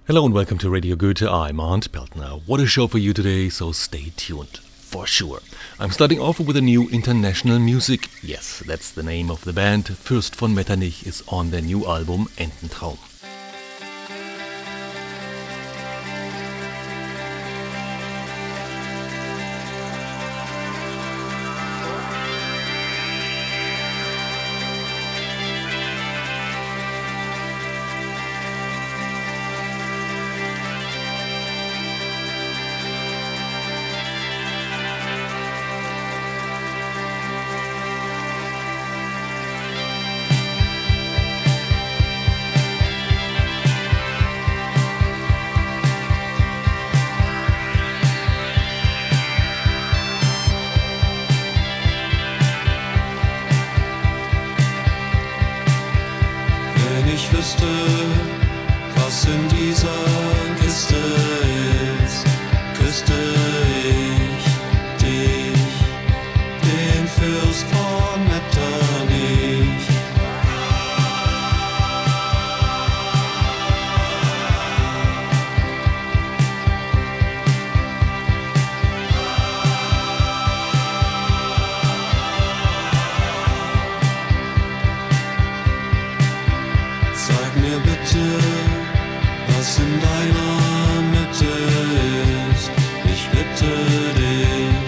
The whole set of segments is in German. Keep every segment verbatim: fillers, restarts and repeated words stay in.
Hello and welcome to Radio Goethe. I'm Arndt Peltner. What a show for you today, so stay tuned. For sure. I'm starting off with a new international music. Yes, that's the name of the band. Fürst von Metternich is on their new album Ententraum. Was in dieser Kiste ist, küsste ich dich, den Fürst von Metternich. Sag mir bitte, was in deiner Mitte ist, ich bitte dich,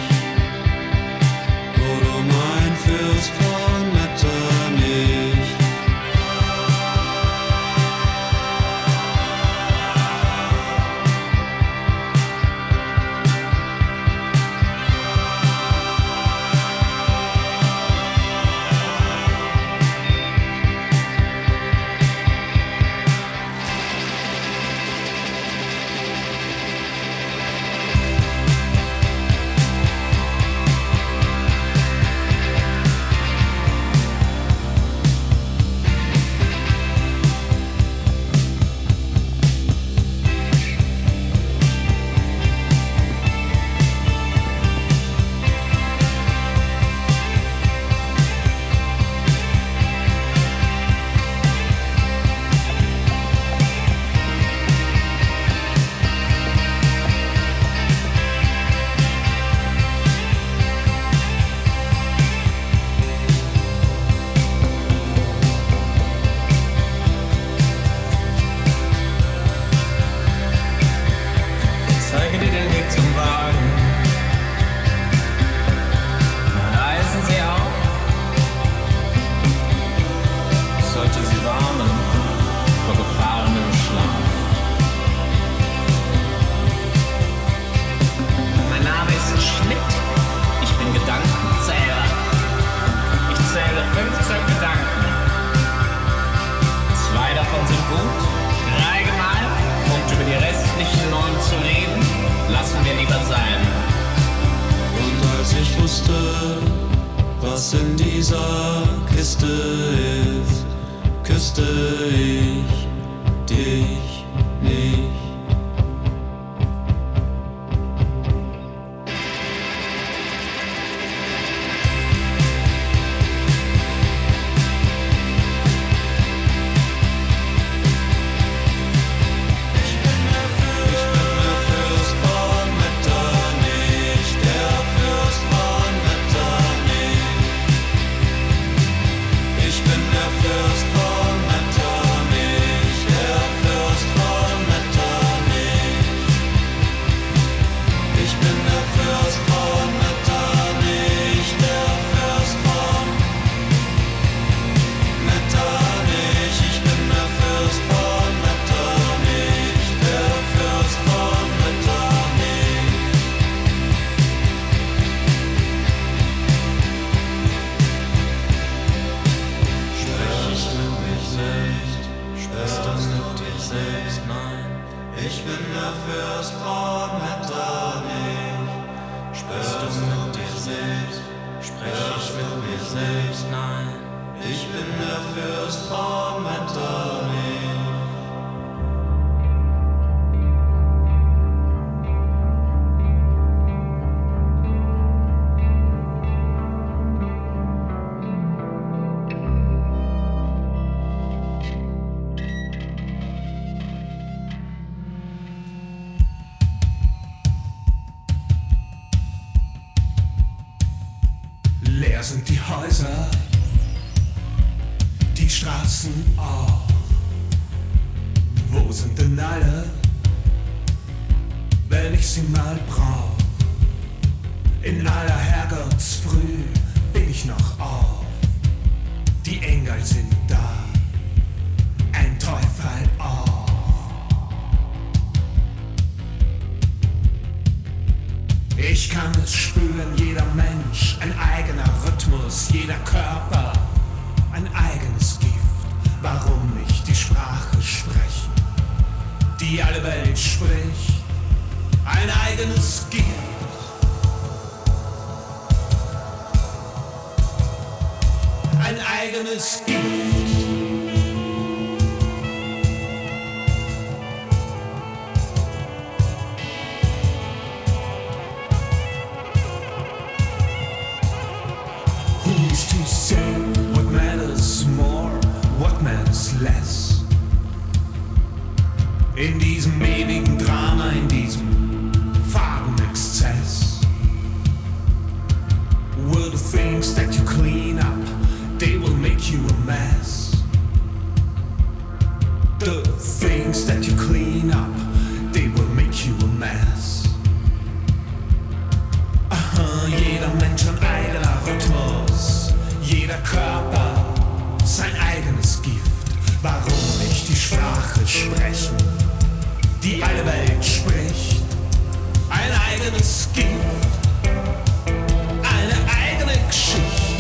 o du mein Fürst von Metternich. Was in dieser Kiste ist, küsste ich dich nicht. sind die Häuser, die Straßen auch. Wo sind denn alle, wenn ich sie mal brauch? In aller Herrgottsfrüh bin ich noch auf. Die Engel sind da, ein Teufel auch. Ich kann es spüren, jeder Mensch, ein eigener Rhythmus, jeder Körper, ein eigenes Gift. Warum nicht die Sprache sprechen, die alle Welt spricht, ein eigenes Gift. Ein eigenes Gift. Who's to say what matters more, what matters less? In diesem ewigen Drama, in diesem Farbenexzess. Will the things that you clean up, they will make you a mess. The things that you clean up, they will make you a mess. Aha, jeder Mensch ein eigener Rhythmus, jeder Körper sein eigenes Gift. Warum nicht die Sprache sprechen, die alle Welt spricht? Ein eigenes Gift, eine eigene Geschichte.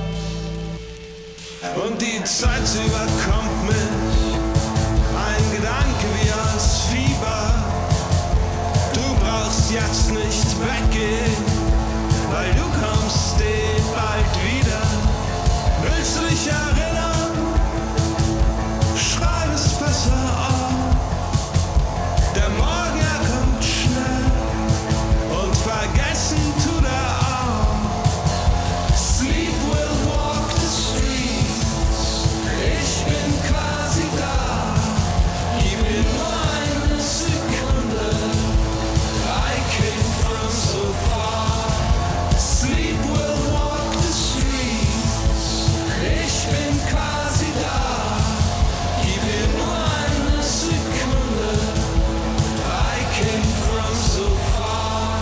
Und die Zeit sie überkommt mich, ein Gedanke wie aus Fieber. Du brauchst jetzt nicht weggehen, weil du kommst eh bald wieder. Willst du dich erinnern? Schreib es besser auf. Der Morgen er kommt schnell und vergessen tut er auch. Sleep will walk the streets. Ich bin quasi da. Gib mir nur eine Sekunde. I came from so far. Sleep will walk the streets. Ich bin quasi da. Gib mir nur eine Sekunde. I came from so far.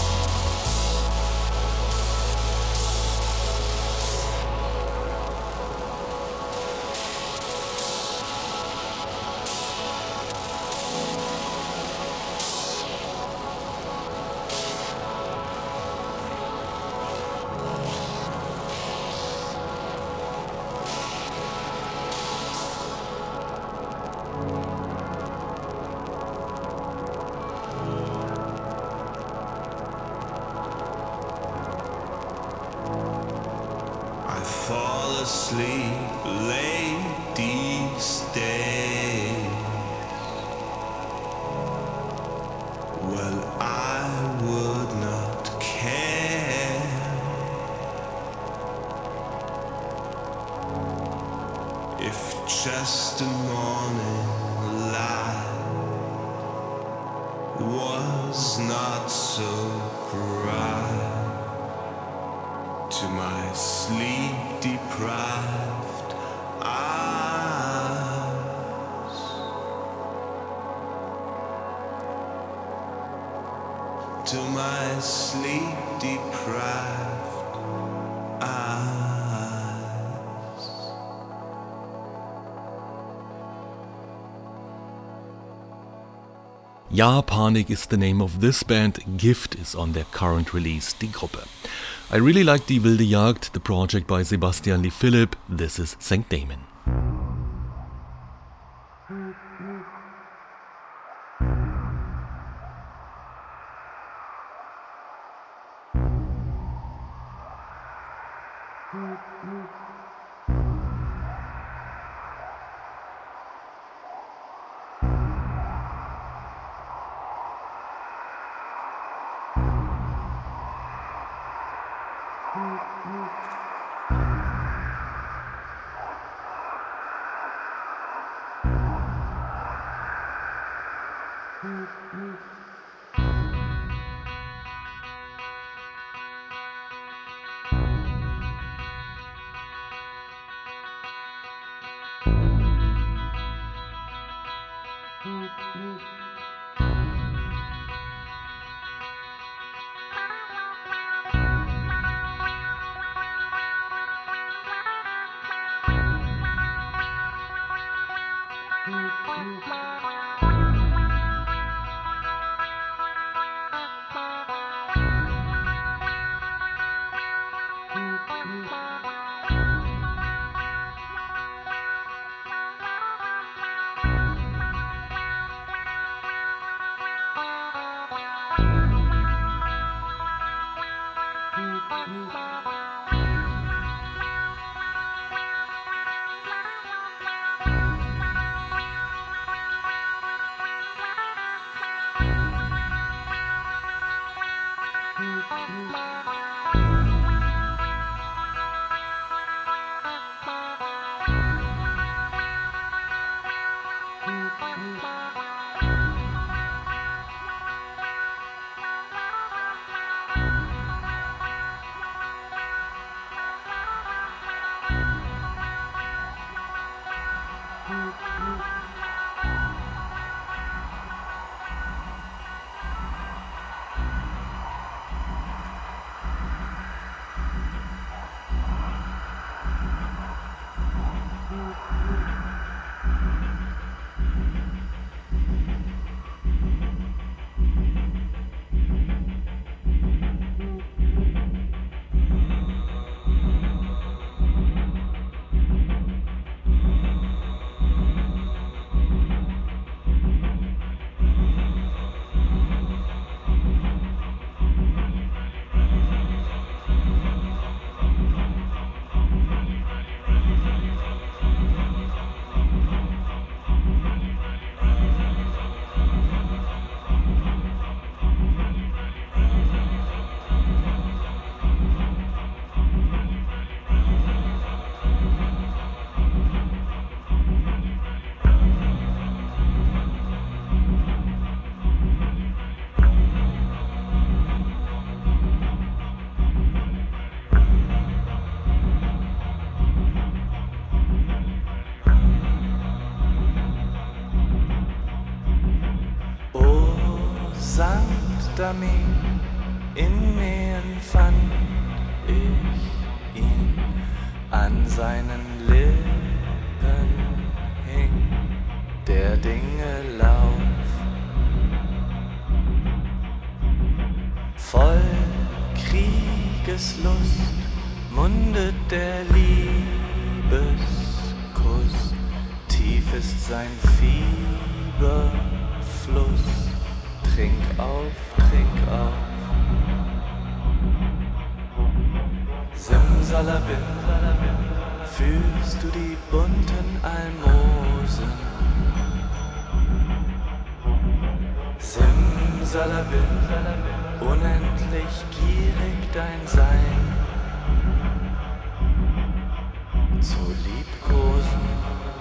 I fall asleep late these days. Well, I would not care if just a morning light was not so bright. To my sleep-deprived eyes, to my sleep-deprived eyes. Ja, Panik is the name of this band. Gift is on their current release, Die Gruppe. I really like Die wilde Jagd, the project by Sebastian Lee Philipp. This is Sankt Damon. Damin, in Nähen fand ich ihn, an seinen Lippen hing der Dinge Lauf. Voll Kriegeslust mundet der Liebeskuss, tief ist sein Fieberfluss. Trink auf, trink auf. Simsalabim, fühlst du die bunten Almosen? Simsalabim, unendlich gierig dein Sein zu liebkosen.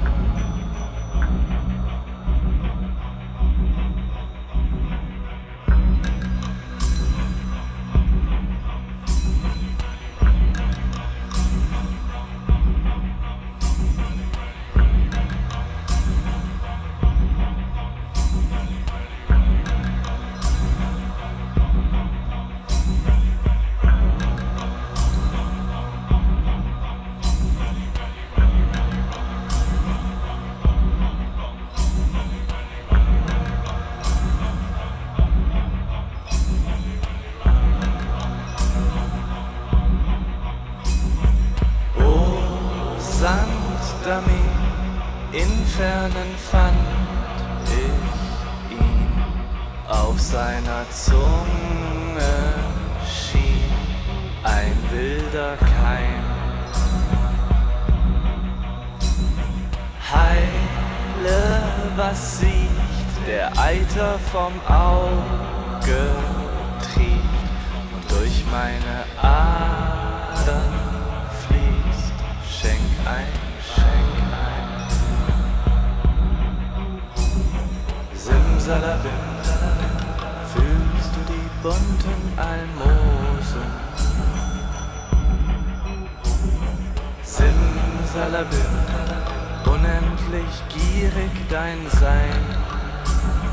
In Fernen fand ich ihn, auf seiner Zunge schien ein wilder Keim. Heile, was sieht, der Eiter vom Auge trieft und durch meine Adern fließt. Schenk ein, schenk ein. Simsalabim, fühlst du die bunten Almosen? Simsalabim, unendlich gierig dein Sein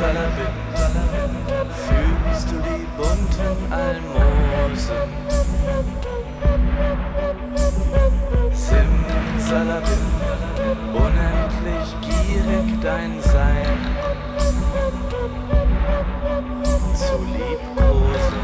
Simsalabim, fühlst du die bunten Almosen? Simsalabim, unendlich gierig dein Sein zu liebkosen.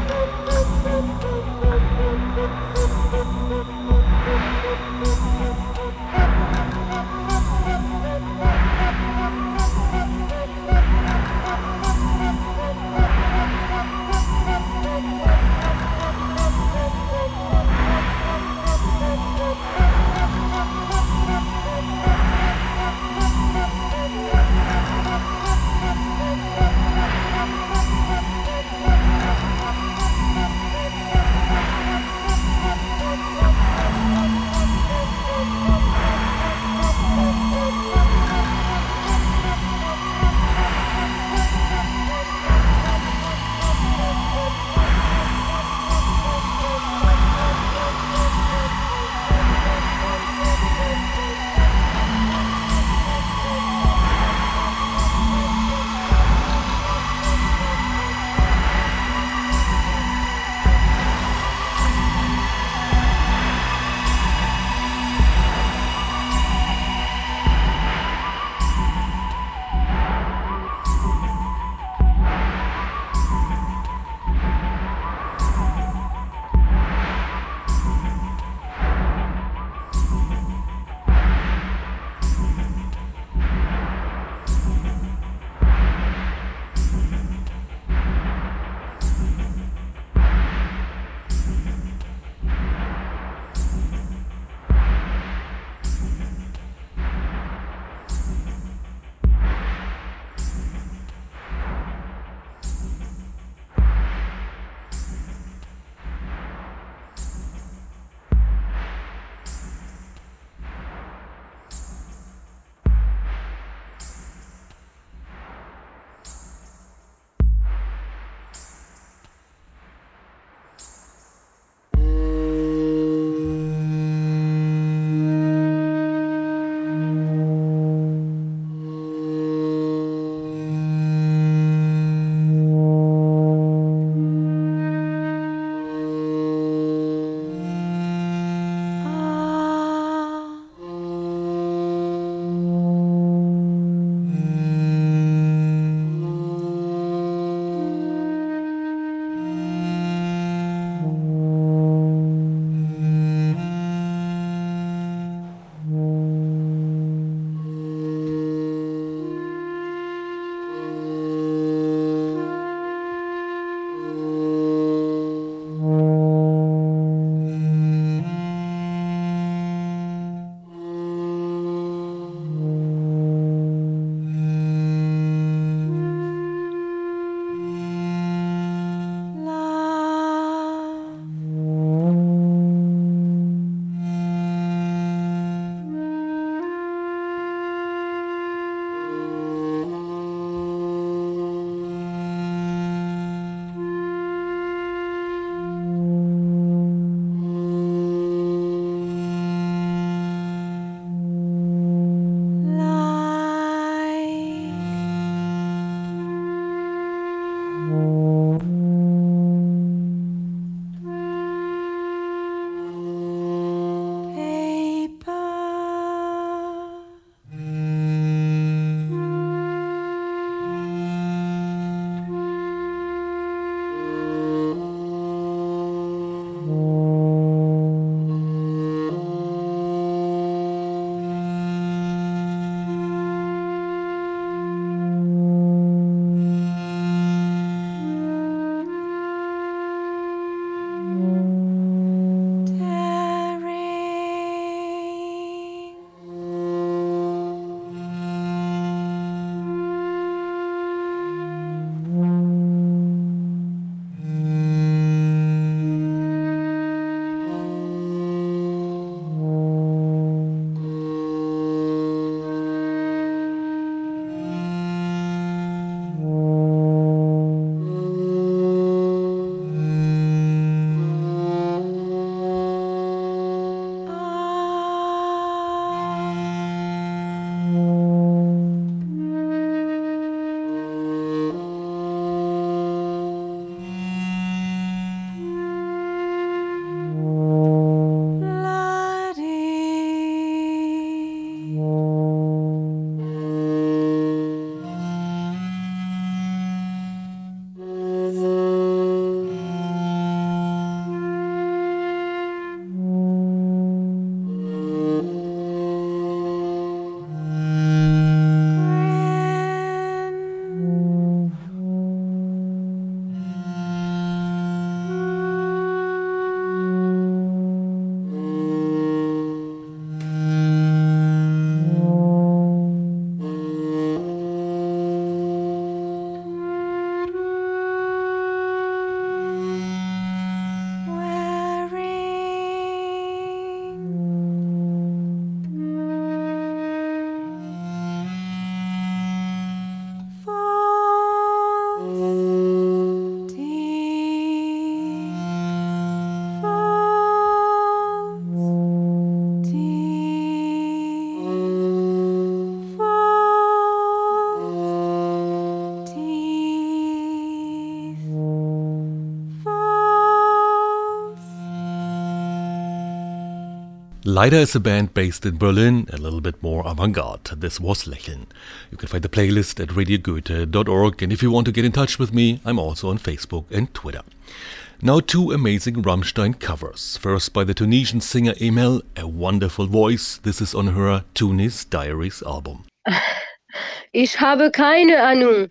Leider is a band based in Berlin, a little bit more avant-garde. This was Lächeln. You can find the playlist at radio goethe dot org, and if you want to get in touch with me, I'm also on Facebook and Twitter. Now two amazing Rammstein covers. First by the Tunisian singer Emel, a wonderful voice. This is on her Tunis Diaries album. Ich habe keine Ahnung.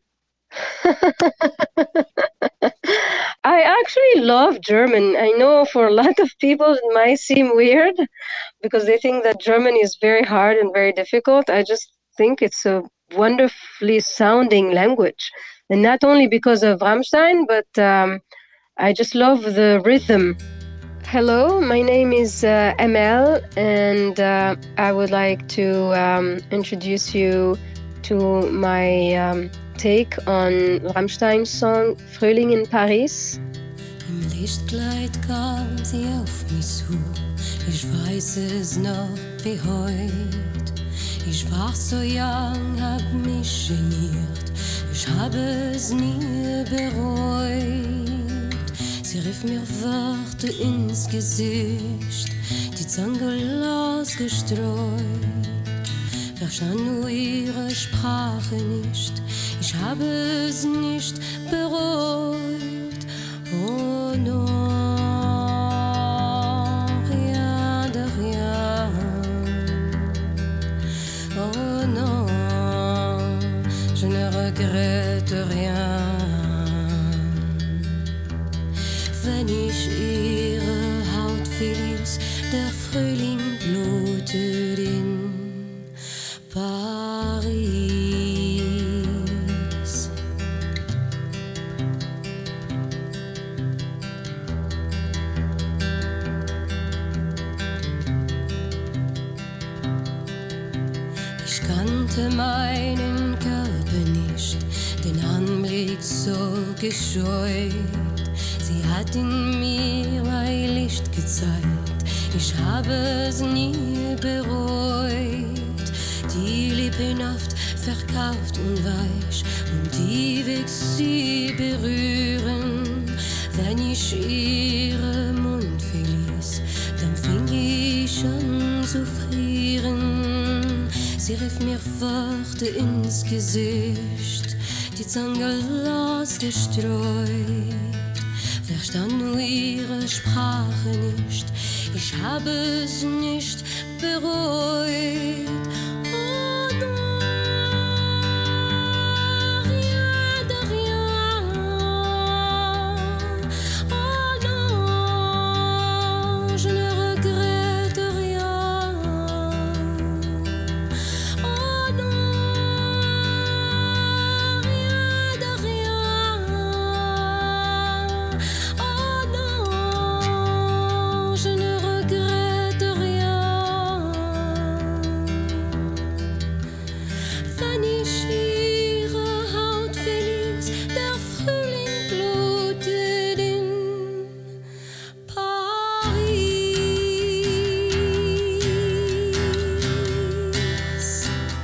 I actually love German. I know for a lot of people it might seem weird because they think that German is very hard and very difficult. I just think it's a wonderfully sounding language. And not only because of Rammstein, but um, I just love the rhythm. Hello, my name is uh, Emel, and uh, I would like to um, introduce you to my um, take on Rammstein's song Frühling in Paris. Im Lichtkleid kam sie auf mich zu, ich weiß es noch wie heut. Ich war so jung, hab mich geniert, ich habe es nie bereut. Sie rief mir Worte ins Gesicht, die Zange losgestreut. Verstand nur ihre Sprache nicht, ich habe es nicht bereut. Oh non, rien de rien. Oh non, je ne regrette rien. Wenn ich ihre Haut verließ, der Frühling blutet in Paris. Ich kannte meinen Körper nicht, den Anblick so gescheut. Sie hat in mir ein Licht gezeigt, ich habe es nie bereut. Die Lippen oft verkauft und weich und die Weg sie berühren. Wenn ich ihre Mund verließ, dann fing ich an zu frieren. Sie rief mir Worte ins Gesicht, die Zange losgestreut. Verstand nur ihre Sprache nicht, ich habe es nicht bereut. Oh non, rien de rien. Oh non, je ne regrette rien. Oh non, rien de rien. Oh non, je ne regrette rien. Wenn ich ihre Haut verließ, der Frühling blutet in Paris.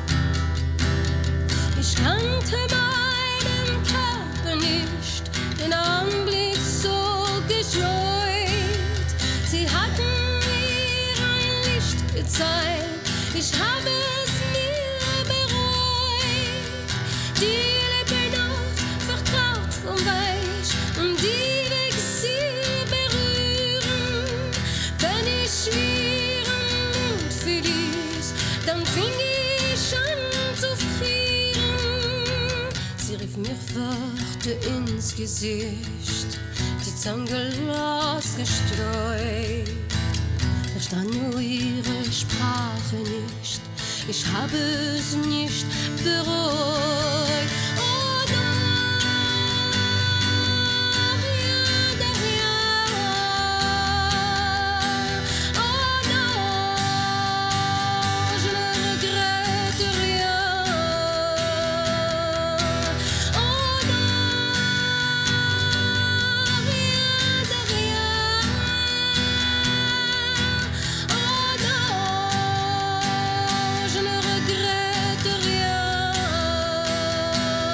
Ich kannte meinen Körper nicht, den Anblick so gescheut. Sie hatten mir ein Licht gezeigt, ich habe es nie bereut. Die Lippen oft vertraut und weich und die Weg sie berühren. Wenn ich ihren Mund verließ, dann fing ich an zu frieren. Sie rief mir Worte ins Gesicht, die Zange losgestreut. Verstand nur ihre Sprache nicht, ich habe es nicht bereut. Oh non, rien de rien. Oh non, je ne regrette rien. Oh non, rien de rien. Oh non, je ne regrette rien.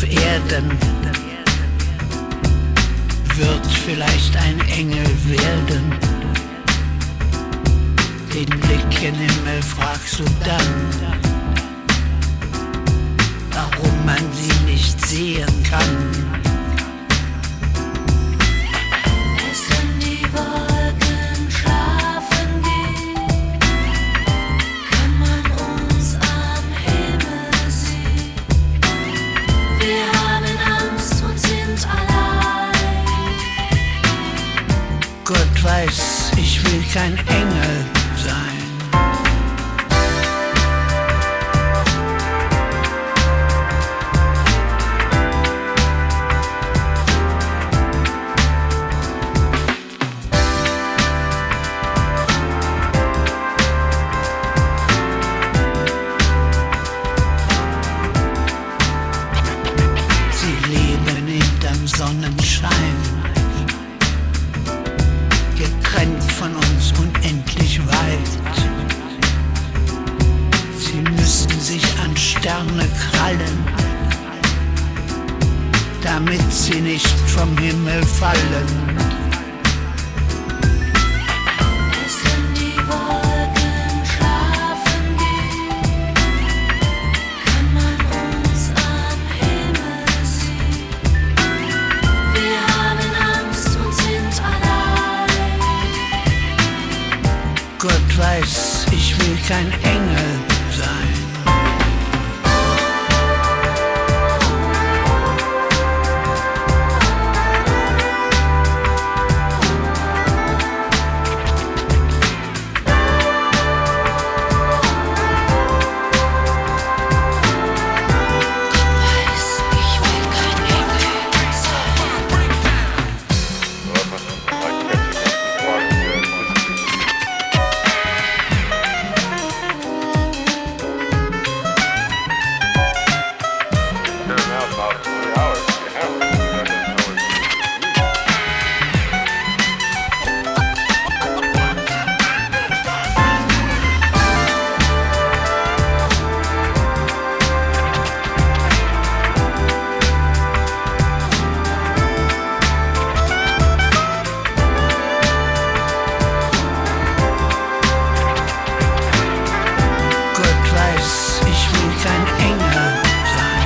auf Erden, wird vielleicht ein Engel werden. Den Blick in den Himmel fragst du dann, warum man sie nicht sehen kann. Es sind die Wolken schlafen gehen, kann man uns am Himmel sehen. Wir haben Angst und sind allein. Gott weiß, ich will kein Engel sein. Sie leben hinterm Sonnenschein, getrennt von uns unendlich weit. Sie müssten sich an Sterne krallen, damit sie nicht vom Himmel fallen. Es sind die Wolken schlafen gehen, kann man uns am Himmel sehen. Wir haben Angst und sind allein. Gott weiß, ich will kein Engel sein. Gott weiß, ich will kein Engel sein.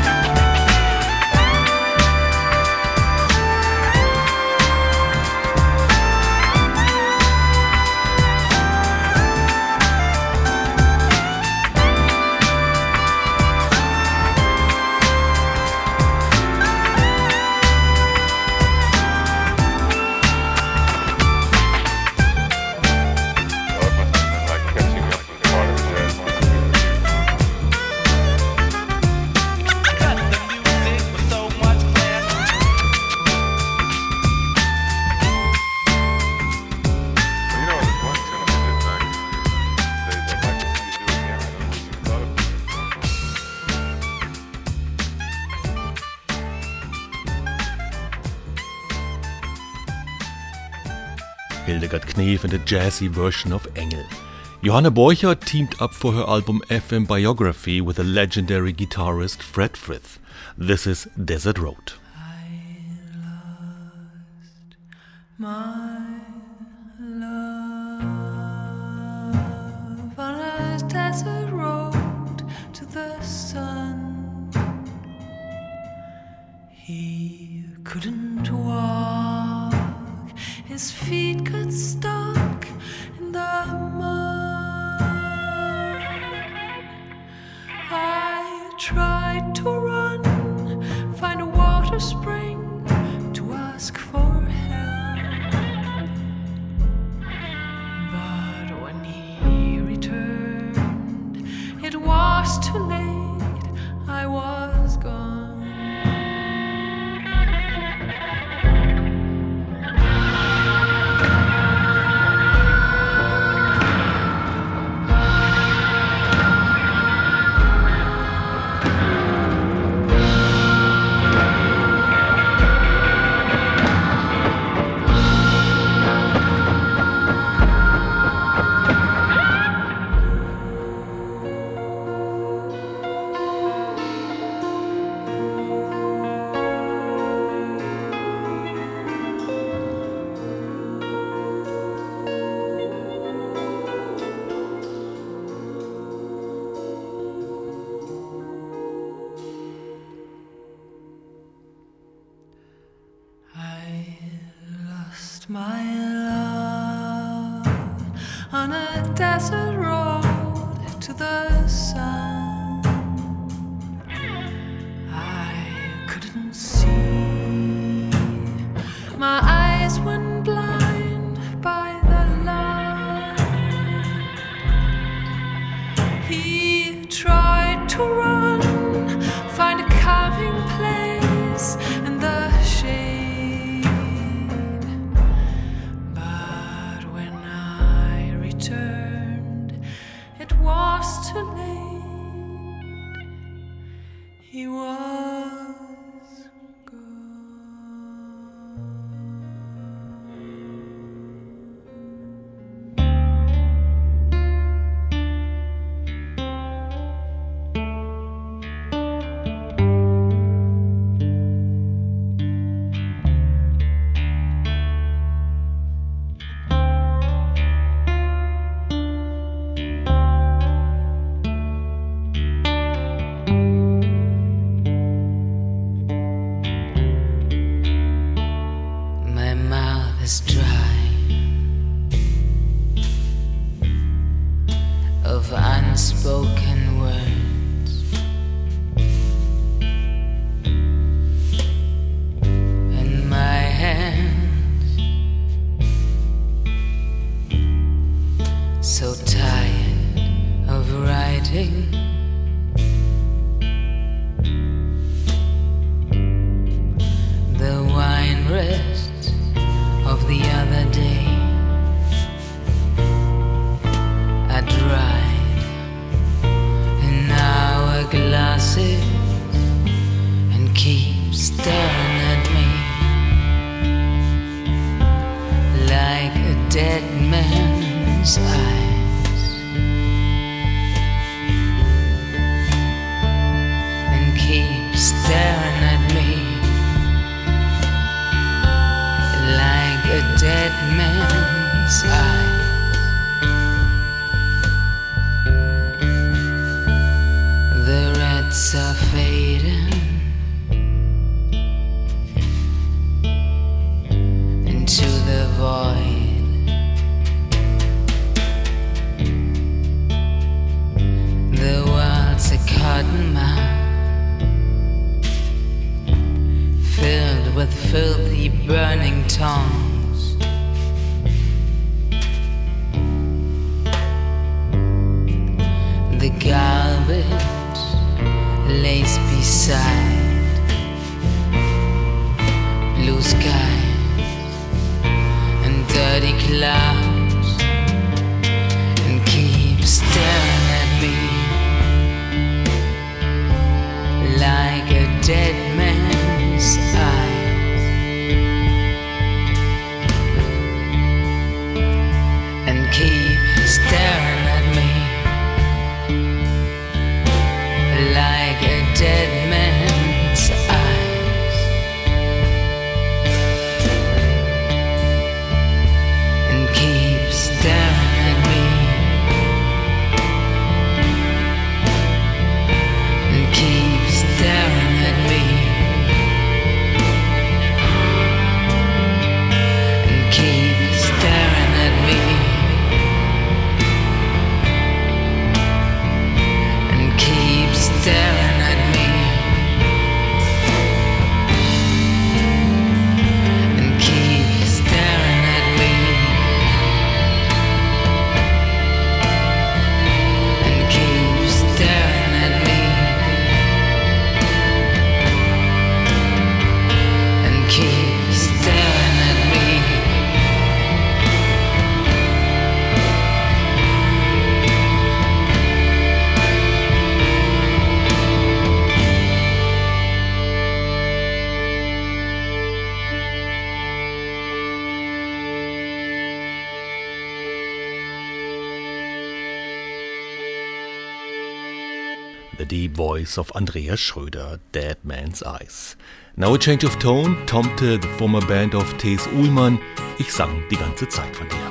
Hildegard Knef and a jazzy version of Engel. Johanna Borchert teamed up for her album F M Biography with the legendary guitarist Fred Frith. This is Desert Road. My love on a desert road to the sun. He couldn't walk, his feet got stuck in the mud. I tried to run, find a water spring to ask for help. But when he returned, it was too late, I was gone. I lost my love on a desert road to the sun. I couldn't see, my eyes went blind by the light. He tried to run, find a calming place in the shade, but when I returned, it was too late. He was dry of unspoken words, and my hands so tired of writing. The wine rest of the other day, I dried in hourglasses and keep staring at me like a dead man's eyes, and keep staring at me like a dead man's eyes. The reds are fading into the void. The world's a cotton mouth filled with filthy burning tongues. The garbage lays beside blue skies and dirty clouds, and keep staring at me like a dead man's eyes, and keep staring at me like a dead man's eyes, and keep staring at me, and keep staring at me, and keep staring at me, and keep staring at me, and keep staring at me, and keep staring at me, and keep staring at me. The deep voice of Andreas Schröder, Dead Man's Eyes. Now a change of tone, Tomte, the former band of T S. Ullmann. Ich sang die ganze Zeit von dir.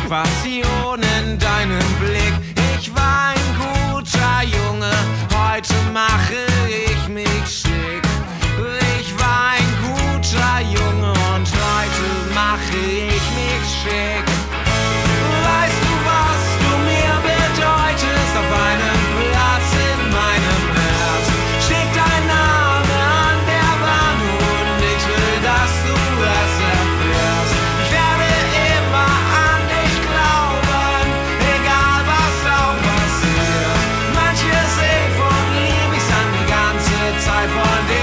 Passion in deinem Blick. Ich war ein guter Junge, heute mache ich mich schick. Ich war ein guter Junge und heute mache ich mich schick. Weißt du, was du mir bedeutest? Auf einem Platz in meinem Herz steht dein Name an der Wand und ich will, dass du es erfährst. Ich werde immer an dich glauben, egal was auch passiert. Manche sehen von lieb ich an die ganze Zeit von dir.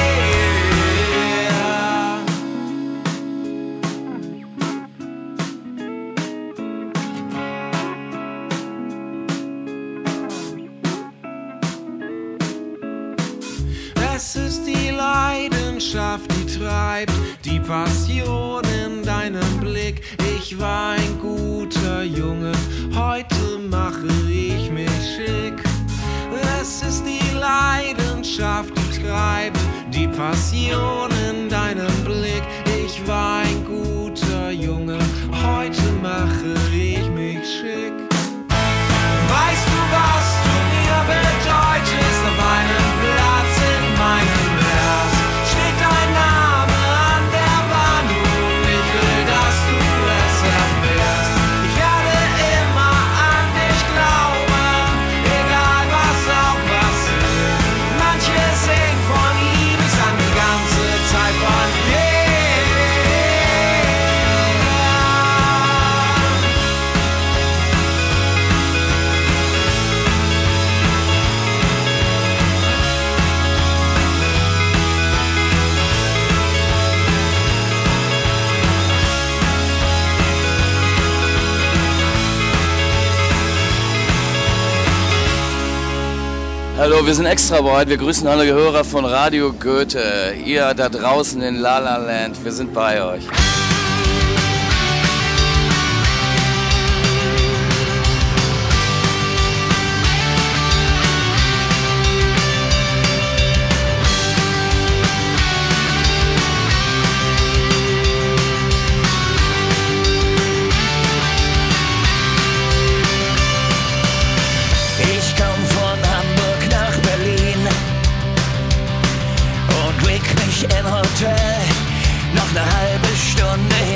Es ist die Leidenschaft, die treibt, die Passion in deinem Blick. Ich war ein guter Junge, heute mache ich mich schick. Es ist die Leidenschaft, die treibt, die Passion in deinem Blick. Ich war ein guter Junge, heute mache ich mich schick. Weißt du, was du mir bedeutest? Auf einem Platz in meinem Herz steht dein Name an der Wand und ich will, dass du es erfährst. Ich werde immer an dich glauben, egal was auch passiert. Manche sehen von ihm, ich sag die ganze Zeit von dir. Hallo, wir sind extra bereit. Wir grüßen alle Hörer von Radio Goethe. Ihr da draußen in La La Land, wir sind bei euch. Ich komm von Hamburg nach Berlin und leg mich im Hotel. Noch eine halbe Stunde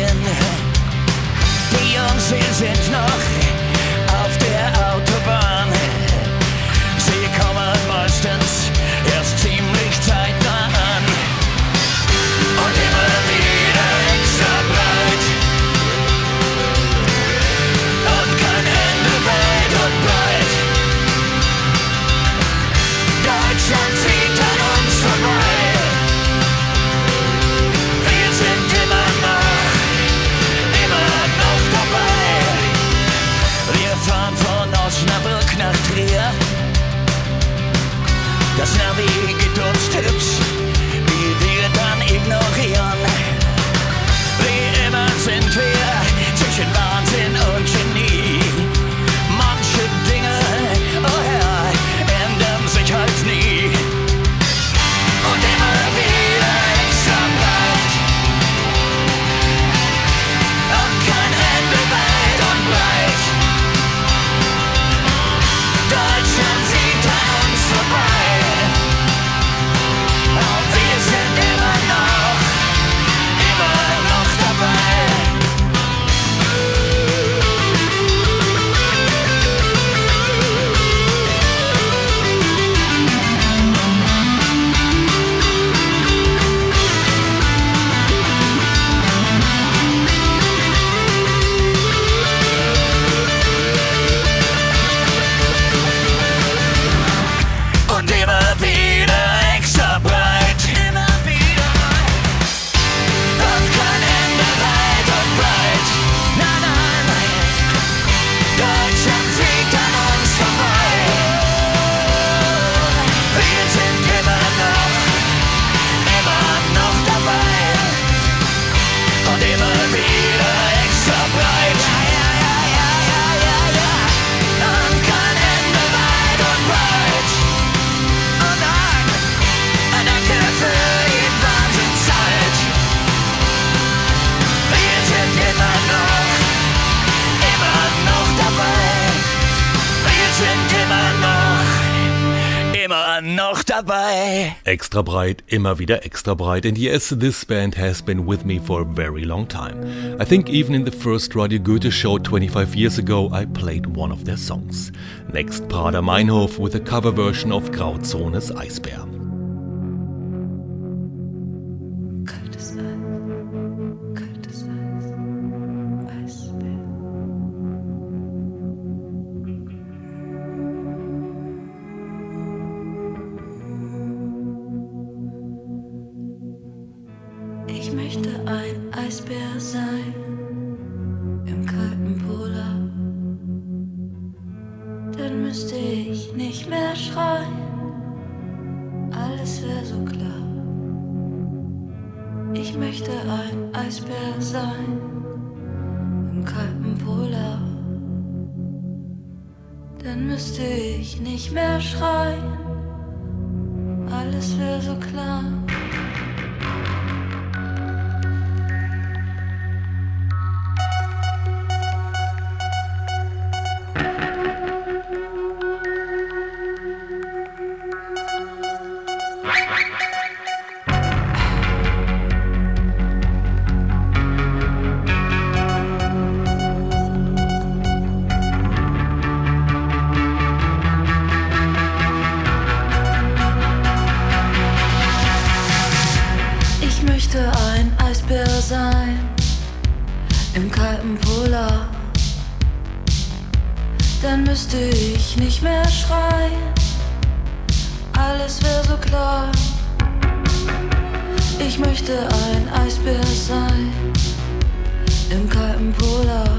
dabei. Extra breit, immer wieder extra breit. And yes, this band has been with me for a very long time. I think even in the first Radio Goethe show twenty-five years ago, I played one of their songs. Next, Prader Meinhof with a cover version of Grauzones Eisbär. Ich möchte ein Eisbär sein im kalten Polar. Dann müsste ich nicht mehr schreien, alles wäre so klar. Ich möchte ein Eisbär sein im kalten Polar. Dann müsste ich nicht mehr schreien, alles wäre so klar. Sein im kalten Polar, dann müsste ich nicht mehr schreien, alles wäre so klar. Ich möchte ein Eisbär sein im kalten Polar,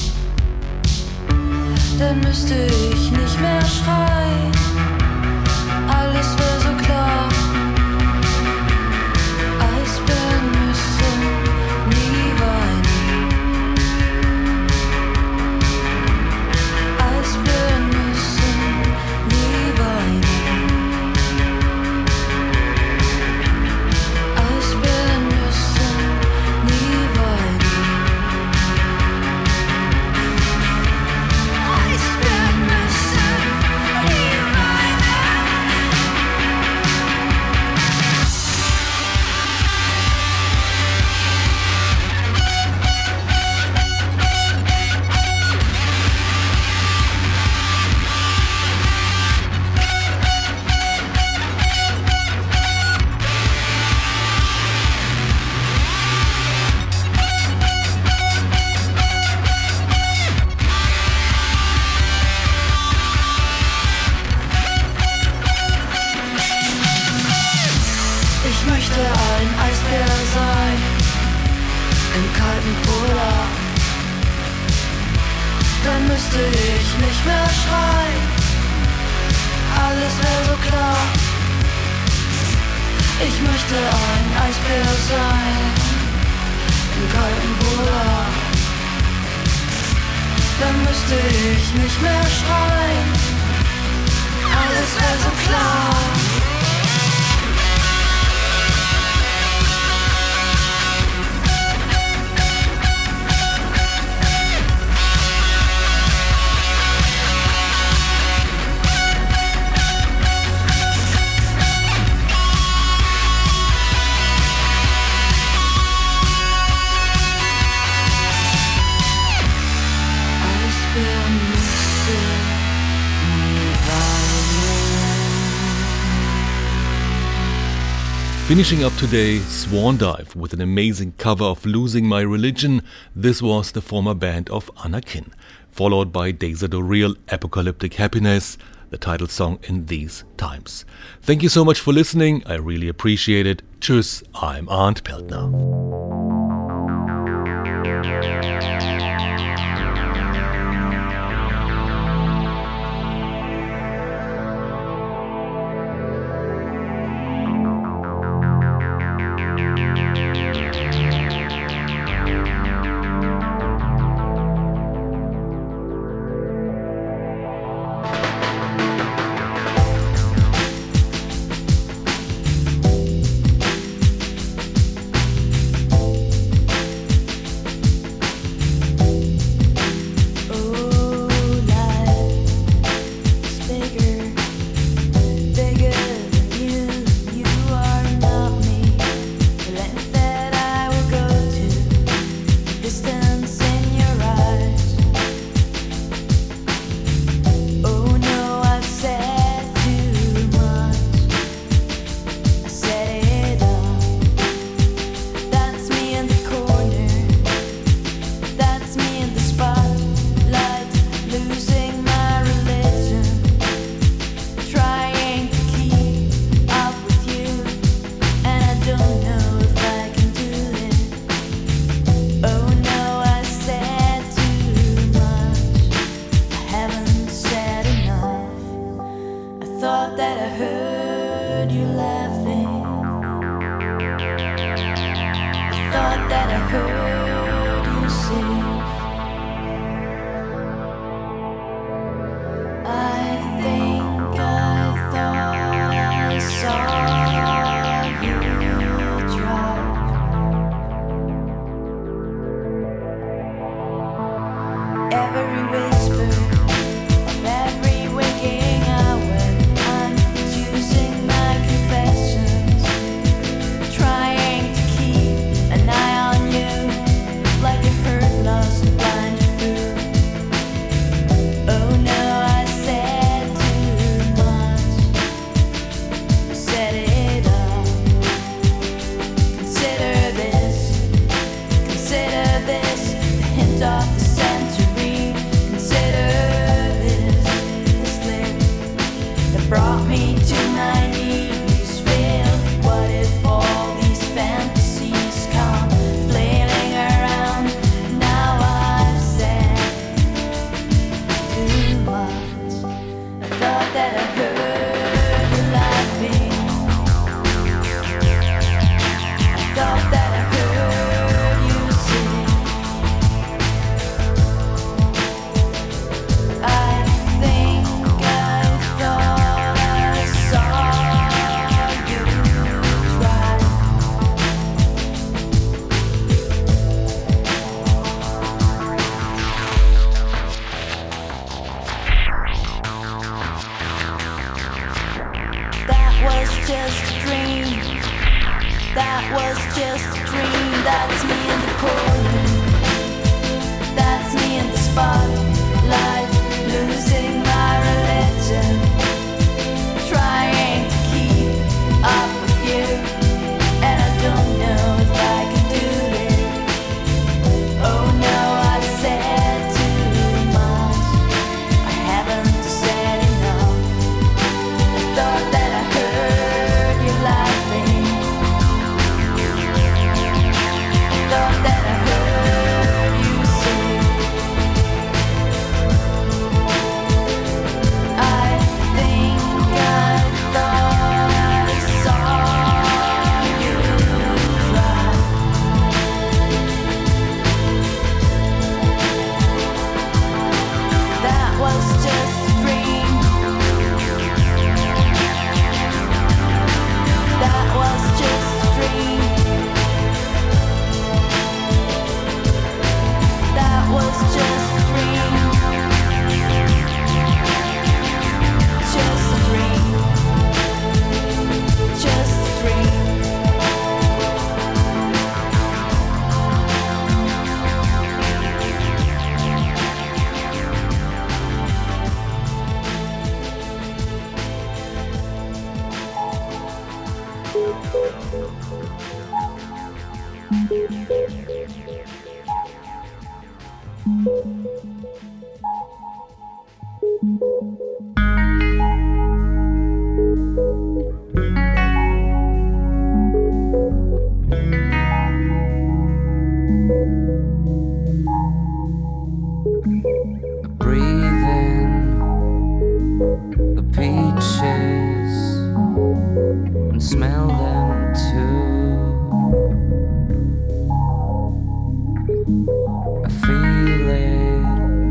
dann müsste ich nicht mehr schreien, alles wäre so klar. Eisbären müssen nie weinen. Eisbären müssen nie weinen. Eisbären müssen nie weinen. Eisbären müssen nie mehr schreien. Alles wäre so klar. Finishing up today, Swan Dive with an amazing cover of Losing My Religion. This was the former band of Anakin, followed by Deza Doreel, Apocalyptic Happiness, the title song in these times. Thank you so much for listening. I really appreciate it. Tschüss, I'm Arndt Peltner. that I heard you say. I think I thought I saw you drive. Every whisper of every waking hour, I'm choosing my confessions, trying to keep an eye on you, like a hurt, lost, blinded fool. Oh no, I said too much, I set it up. Consider this, consider this, the hint of the century. Consider this, the slip that brought me to my knees. Feel, what if all these fantasies come flailing around? Now I've said too much. I thought that I heard you laughing. I thought that I heard you sing. I think I thought I saw you try. That was just a dream. That was just a dream. That's me in the corner. That's me in the spotlight, losing my religion, trying to keep up with you, and I don't know if I can do it. Oh no, I've said too much, I haven't said enough. I thought that I heard you laughing. I thought that I heard you sing. I think I thought I saw you try. That was just a dream. That was just a dream. That was just a dream. Just a dream. Just a dream. Breathe in the peaches and smell them too. I feel it,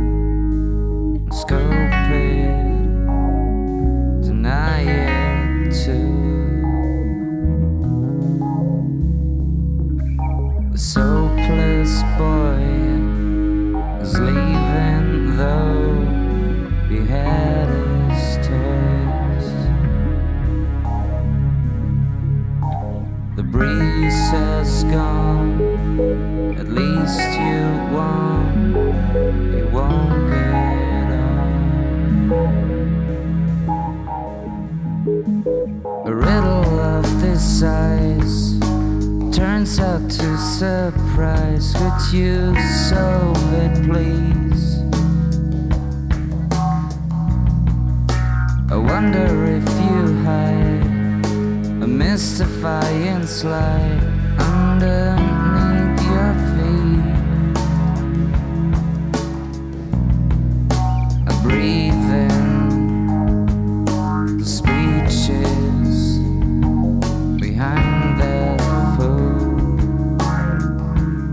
scope it, deny it too. The soapless boy is leaving, though he had his toys. The breeze has gone, at least you won't, you won't get on. A riddle of this size turns out to surprise. Could you solve it, please? I wonder if you hide a mystifying slide underneath your feet. I breathe in the speeches behind their food.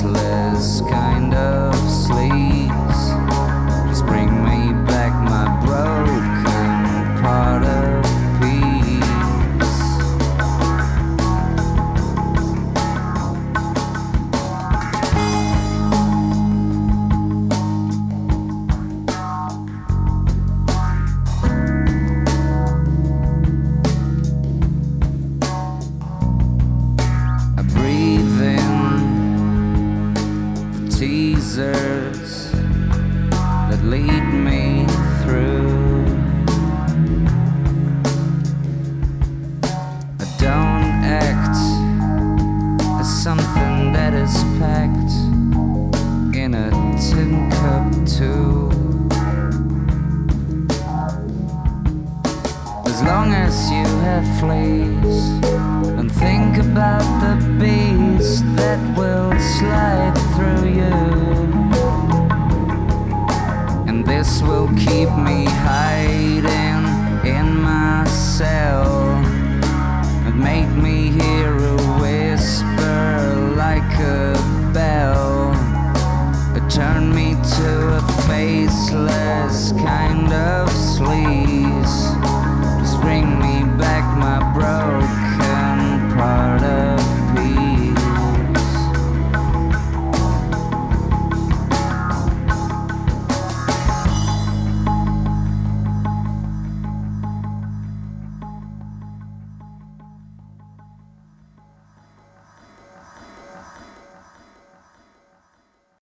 restless kind of sleeps. Just bring me back my broken part of peace. I breathe in the teasers that lead me through. I don't act as something that is packed in a tin cup too. As long as you have fleas, and think about the beast that will slide through you. And this will keep me hiding in myself.